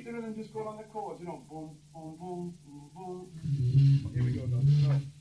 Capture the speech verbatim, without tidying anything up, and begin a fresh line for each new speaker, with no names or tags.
sooner than just going on the chords, you know, boom, boom, boom, boom, boom. Here we go, guys. Right.